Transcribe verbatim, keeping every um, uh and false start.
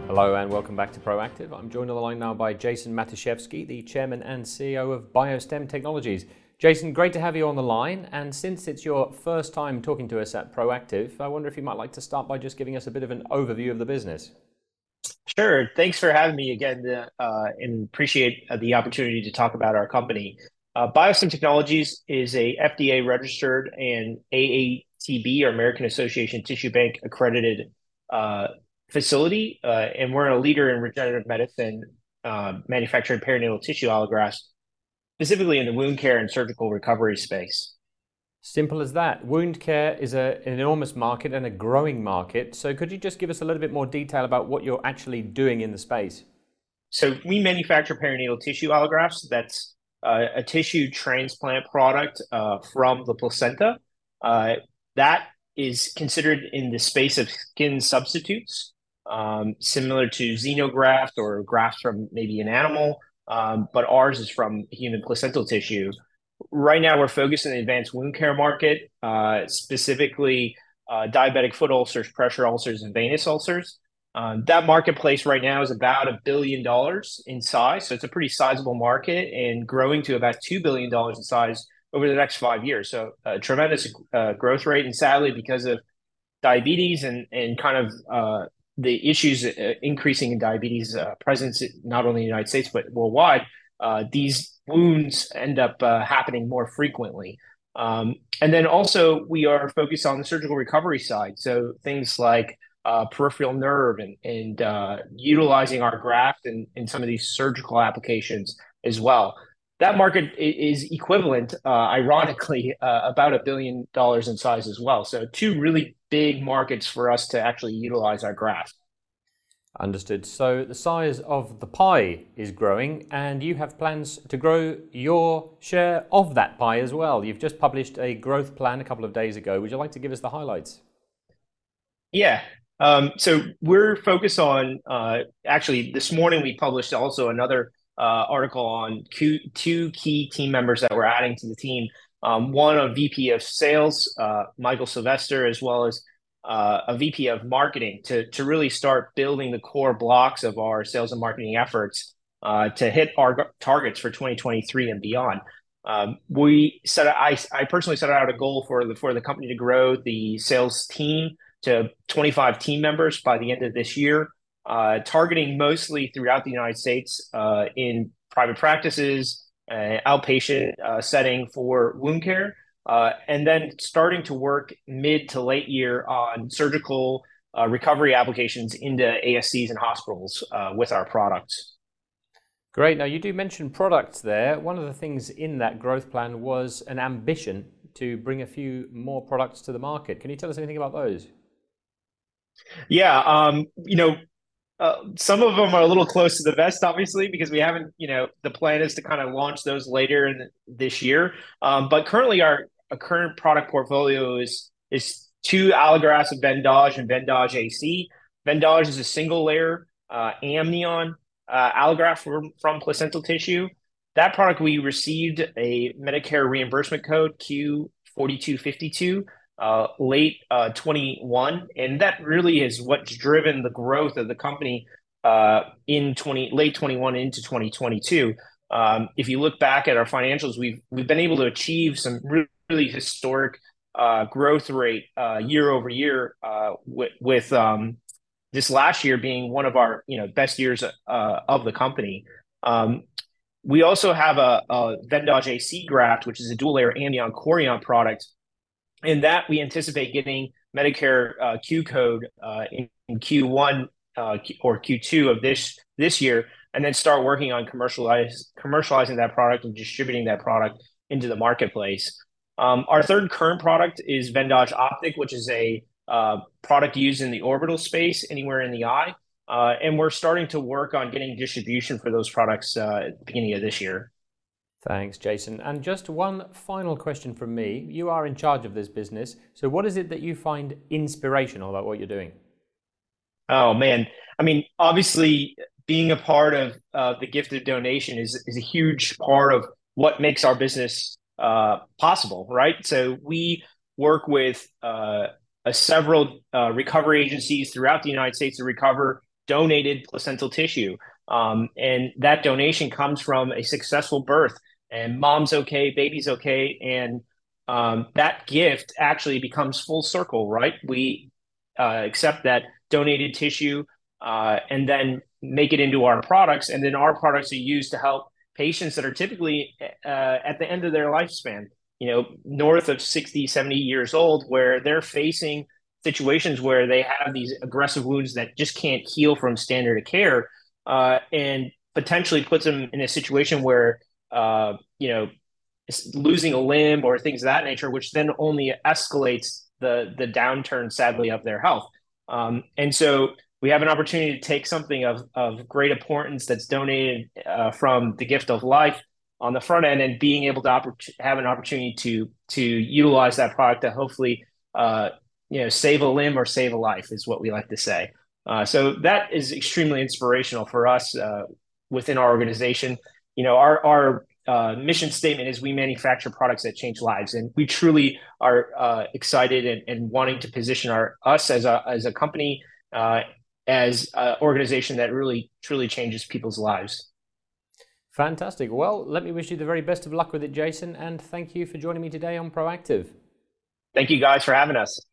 Hello and welcome back to Proactive. I'm joined on the line now by Jason Matuszewski, the Chairman and C E O of BioStem Technologies. Jason, great to have you on the line. And since it's your first time talking to us at Proactive, I wonder if you might like to start by just giving us a bit of an overview of the business. Sure. Thanks for having me again, uh, and appreciate uh, the opportunity to talk about our company. Uh, BioStem Technologies is a F D A registered and A A T B, or American Association Tissue Bank accredited uh, facility, uh, and we're a leader in regenerative medicine, uh, manufacturing perinatal tissue allografts, specifically in the wound care and surgical recovery space. Simple as that. Wound care is a, an enormous market and a growing market. So could you just give us a little bit more detail about what you're actually doing in the space? So we manufacture perinatal tissue allografts. That's uh, a tissue transplant product uh, from the placenta. Uh, that is considered in the space of skin substitutes, um, similar to xenograft or grafts from maybe an animal, um, but ours is from human placental tissue. Right now, we're focused on the advanced wound care market, uh, specifically uh, diabetic foot ulcers, pressure ulcers, and venous ulcers. Um, that marketplace right now is about a billion dollars in size. So it's a pretty sizable market and growing to about two billion dollars in size over the next five years. So a tremendous uh, growth rate. And sadly, because of diabetes and, and kind of uh, the issues uh, increasing in diabetes uh, presence, not only in the United States, but worldwide, uh, these wounds end up uh, happening more frequently. Um, and then also we are focused on the surgical recovery side. So things like uh, peripheral nerve and, and uh, utilizing our graft in, in some of these surgical applications as well. That market is equivalent, uh, ironically, uh, about a billion dollars in size as well. So two really big markets for us to actually utilize our graft. Understood. So the size of the pie is growing and you have plans to grow your share of that pie as well. You've just published a growth plan a couple of days ago. Would you like to give us the highlights? Yeah. Um, so we're focused on, uh, actually, this morning we published also another uh, article on Q, two key team members that we're adding to the team. Um, one, a V P of sales, uh, Michael Sylvester, as well as uh, a V P of marketing to, to really start building the core blocks of our sales and marketing efforts uh, to hit our targets for twenty twenty-three and beyond. Um, we set, I, I personally set out a goal for the, for the company to grow the sales team to twenty-five team members by the end of this year, uh, targeting mostly throughout the United States uh, in private practices, uh, outpatient uh, setting for wound care, uh, and then starting to work mid to late year on surgical uh, recovery applications into A S Cs and hospitals uh, with our products. Great. Now, you do mention products there. One of the things in that growth plan was an ambition to bring a few more products to the market. Can you tell us anything about those? Yeah, um, you know, uh, some of them are a little close to the vest, obviously, because we haven't, you know, the plan is to kind of launch those later in this year. Um, but currently, our, our current product portfolio is is two allografts of Vendaje and Vendaje A C. Vendaje is a single layer uh, amnion uh, allograft from, from placental tissue. That product we received a Medicare reimbursement code Q forty-two fifty-two uh, late uh, twenty-one, and that really is what's driven the growth of the company uh, in twenty late twenty-one into twenty twenty-two. Um, if you look back at our financials, we've we've been able to achieve some really, really historic uh, growth rate uh, year over year, uh, with, with um, this last year being one of our you know best years uh, of the company. Um, we also have a, a Vendaje A C graft, which is a dual layer amnion chorion product. And that we anticipate getting Medicare uh, Q code uh, in, in Q one uh, or Q two of this this year, and then start working on commercialize commercializing that product and distributing that product into the marketplace. Um, our third current product is Vendaje Optic, which is a uh, product used in the orbital space anywhere in the eye, uh, and we're starting to work on getting distribution for those products uh, at the beginning of this year. Thanks, Jason. And just one final question from me. You are in charge of this business. So what is it that you find inspirational about what you're doing? Oh man, I mean, obviously, being a part of uh, the gifted donation is is a huge part of what makes our business uh, possible, right? So we work with uh, a several uh, recovery agencies throughout the United States to recover donated placental tissue. Um, and that donation comes from a successful birth, and mom's okay, baby's okay. And um, that gift actually becomes full circle, right? We uh, accept that donated tissue uh, and then make it into our products. And then our products are used to help patients that are typically uh, at the end of their lifespan, you know, north of sixty, seventy years old, where they're facing situations where they have these aggressive wounds that just can't heal from standard of care, uh, and potentially puts them in a situation where, uh, you know, losing a limb or things of that nature, which then only escalates the the downturn, sadly, of their health. Um, and so we have an opportunity to take something of, of great importance that's donated uh, from the gift of life on the front end, and being able to oppor- have an opportunity to to utilize that product to hopefully uh, you know save a limb or save a life is what we like to say. Uh, so that is extremely inspirational for us uh, within our organization. You know, our our uh, mission statement is we manufacture products that change lives, and we truly are uh, excited and, and wanting to position our us as a as a company, uh, as an organization that really truly changes people's lives. Fantastic. Well, let me wish you the very best of luck with it, Jason, and thank you for joining me today on Proactive. Thank you guys for having us.